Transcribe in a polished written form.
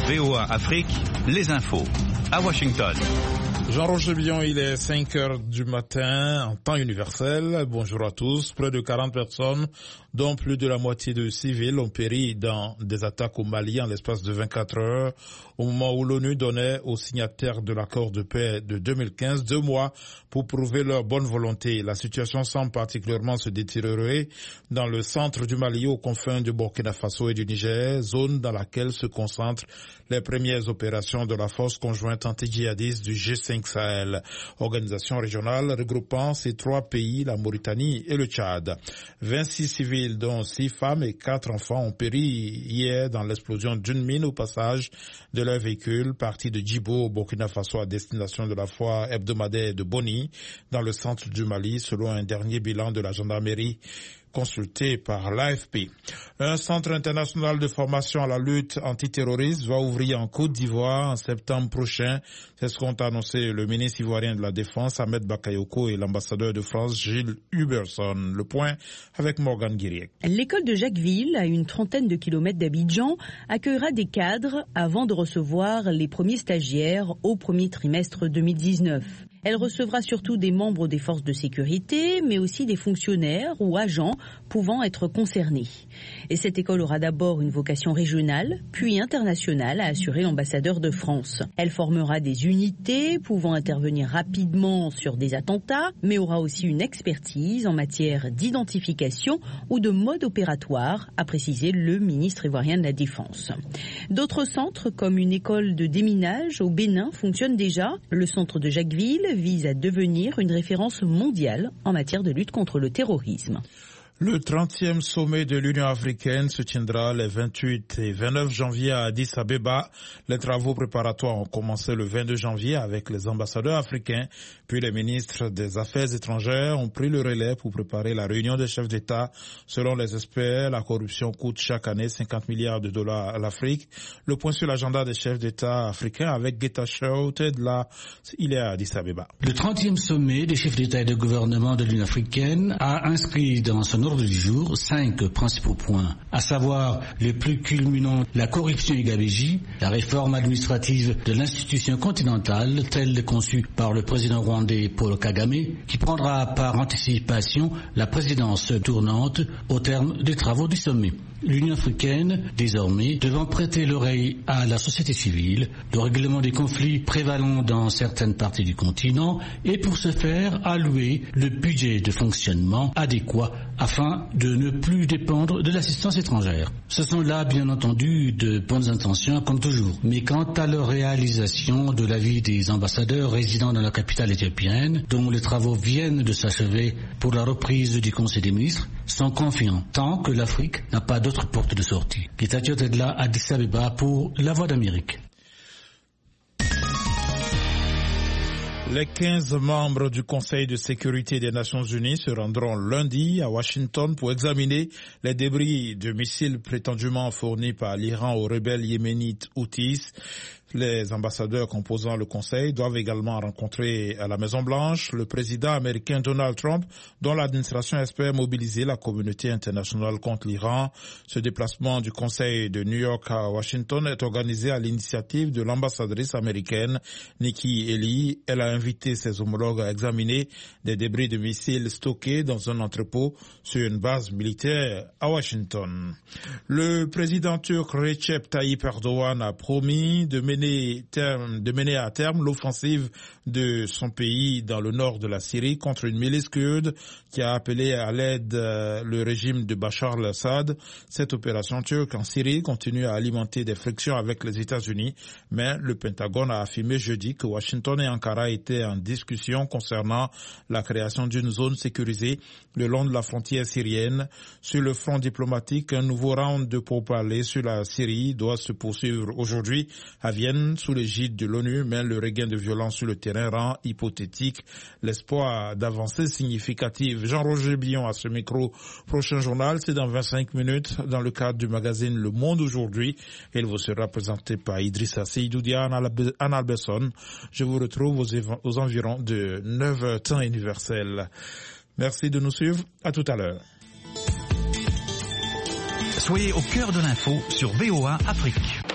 VOA Afrique, les infos. À Washington. Jean-Roger Billon, il est 5 heures du matin en temps universel. Bonjour à tous. Près de 40 personnes, dont plus de la moitié de civils, ont péri dans des attaques au Mali en l'espace de 24 heures, au moment où l'ONU donnait aux signataires de l'accord de paix de 2015 2 mois pour prouver leur bonne volonté. La situation semble particulièrement se détériorer dans le centre du Mali, aux confins du Burkina Faso et du Niger, zone dans laquelle se concentrent les premières opérations de la force conjointe anti-djihadiste du G5 Sahel, organisation régionale regroupant ces 3 pays, la Mauritanie et le Tchad. 26 civils, dont 6 femmes et 4 enfants, ont péri hier dans l'explosion d'une mine au passage de leur véhicule parti de Djibo au Burkina Faso à destination de la foire hebdomadaire de Boni, dans le centre du Mali, selon un dernier bilan de la gendarmerie consulté par l'AFP. Un centre international de formation à la lutte antiterroriste va ouvrir en Côte d'Ivoire en septembre prochain. C'est ce qu'ont annoncé le ministre ivoirien de la Défense, Ahmed Bakayoko, et l'ambassadeur de France, Gilles Huberson. Le point avec Morgane Guiriec. L'école de Jacquesville, à une trentaine de kilomètres d'Abidjan, accueillera des cadres avant de recevoir les premiers stagiaires au premier trimestre 2019. Elle recevra surtout des membres des forces de sécurité, mais aussi des fonctionnaires ou agents pouvant être concernés. Et cette école aura d'abord une vocation régionale, puis internationale, a assuré l'ambassadeur de France. Elle formera des unités pouvant intervenir rapidement sur des attentats, mais aura aussi une expertise en matière d'identification ou de mode opératoire, a précisé le ministre ivoirien de la Défense. D'autres centres, comme une école de déminage au Bénin, fonctionnent déjà. Le centre de Jacquesville vise à devenir une référence mondiale en matière de lutte contre le terrorisme. Le 30e sommet de l'Union africaine se tiendra les 28 et 29 janvier à Addis Abeba. Les travaux préparatoires ont commencé le 22 janvier avec les ambassadeurs africains, puis les ministres des Affaires étrangères ont pris le relais pour préparer la réunion des chefs d'État. Selon les experts, la corruption coûte chaque année 50 milliards de dollars à l'Afrique. Le point sur l'agenda des chefs d'État africains avec Geta Shaw, là, il est à Addis Abeba. Le 30e sommet des chefs d'État et de gouvernement de l'Union africaine a inscrit dans son ordre du jour 5 principaux points, à savoir les plus culminants, la corruption et gabégie, la réforme administrative de l'institution continentale telle conçue par le président rwandais Paul Kagame, qui prendra par anticipation la présidence tournante au terme des travaux du sommet. L'Union africaine, désormais, devant prêter l'oreille à la société civile, le règlement des conflits prévalant dans certaines parties du continent, et pour ce faire, allouer le budget de fonctionnement adéquat afin de ne plus dépendre de l'assistance étrangère. Ce sont là, bien entendu, de bonnes intentions, comme toujours. Mais quant à leur réalisation, de l'avis des ambassadeurs résidant dans la capitale éthiopienne, dont les travaux viennent de s'achever pour la reprise du Conseil des ministres, sont confiants, tant que l'Afrique n'a pas d'autre porte de sortie. Geta Shaw à Addis Abeba pour La Voix d'Amérique. Les 15 membres du Conseil de sécurité des Nations Unies se rendront lundi à Washington pour examiner les débris de missiles prétendument fournis par l'Iran aux rebelles yéménites Houthis. Les ambassadeurs composant le Conseil doivent également rencontrer à la Maison-Blanche le président américain Donald Trump, dont l'administration espère mobiliser la communauté internationale contre l'Iran. Ce déplacement du Conseil de New York à Washington est organisé à l'initiative de l'ambassadrice américaine Nikki Haley. Elle a invité ses homologues à examiner des débris de missiles stockés dans un entrepôt sur une base militaire à Washington. Le président turc Recep Tayyip Erdogan a promis de mener à terme l'offensive de son pays dans le nord de la Syrie contre une milice kurde qui a appelé à l'aide le régime de Bachar al-Assad. Cette opération turque en Syrie continue à alimenter des frictions avec les États-Unis, mais le Pentagone a affirmé jeudi que Washington et Ankara étaient en discussion concernant la création d'une zone sécurisée le long de la frontière syrienne. Sur le front diplomatique, un nouveau round de pourparlers sur la Syrie doit se poursuivre aujourd'hui à Vienne sous l'égide de l'ONU, mais le regain de violence sur le terrain rend hypothétique l'espoir d'avancées significatives. Jean-Roger Billon à ce micro. Prochain journal, c'est dans 25 minutes dans le cadre du magazine Le Monde aujourd'hui. Il vous sera présenté par Idrissa Seydoudia, Anna Alberson. Je vous retrouve aux environs de 9h temps universel. Merci de nous suivre. À tout à l'heure. Soyez au cœur de l'info sur VOA Afrique.